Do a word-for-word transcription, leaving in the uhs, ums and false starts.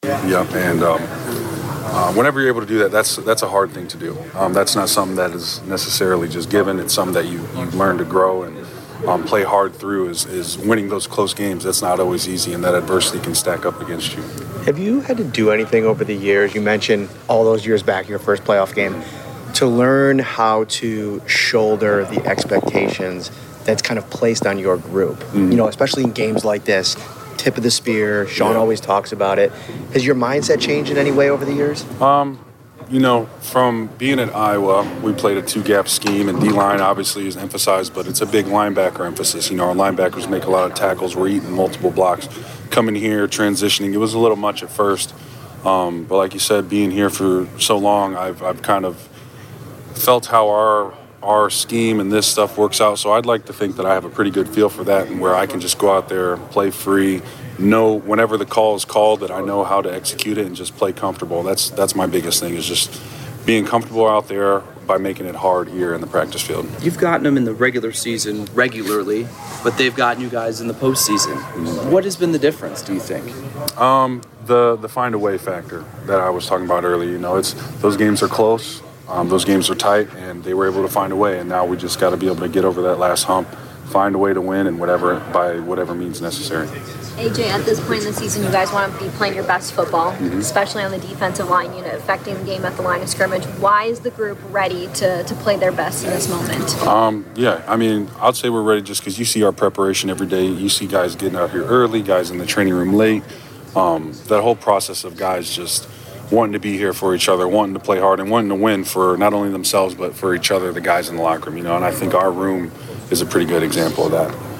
Yep, and um, uh, whenever you're able to do that, that's that's a hard thing to do. Um, that's not something that is necessarily just given. It's something that you, you learn to grow and um, play hard through is, is winning those close games. That's not always easy, and that adversity can stack up against you. Have you had to do anything over the years? You mentioned all those years back, your first playoff game, to learn how to shoulder the expectations that's kind of placed on your group. Mm-hmm. You know, especially in games like this, tip of the spear. Sean yeah. always talks about it. Has your mindset changed in any way over the years? Um, you know, from being at Iowa, we played a two-gap scheme, and D-line obviously is emphasized, but it's a big linebacker emphasis. You know, our linebackers make a lot of tackles. We're eating multiple blocks. Coming here, transitioning, it was a little much at first. Um, but like you said, being here for so long, I've I've kind of felt how our our scheme and this stuff works out. So I'd like to think that I have a pretty good feel for that, and where I can just go out there, play free, know whenever the call is called that I know how to execute it and just play comfortable. That's that's my biggest thing, is just being comfortable out there by making it hard here in the practice field. You've gotten them in the regular season regularly, but they've gotten you guys in the postseason. Mm-hmm. What has been the difference, do you think? Um, the the find a way factor that I was talking about earlier. You know, it's those games are close. Um, those games are tight, and they were able to find a way, and now we just got to be able to get over that last hump, find a way to win, and whatever by whatever means necessary. A J, at this point in the season, you guys want to be playing your best football, mm-hmm. especially on the defensive line unit, affecting the game at the line of scrimmage. Why is the group ready to, to play their best in this moment? Um, yeah, I mean, I'd say we're ready just because you see our preparation every day. You see guys getting out here early, guys in the training room late. Um, that whole process of guys just wanting to be here for each other, wanting to play hard, and wanting to win for not only themselves but for each other, the guys in the locker room. You know, and I think our room is a pretty good example of that.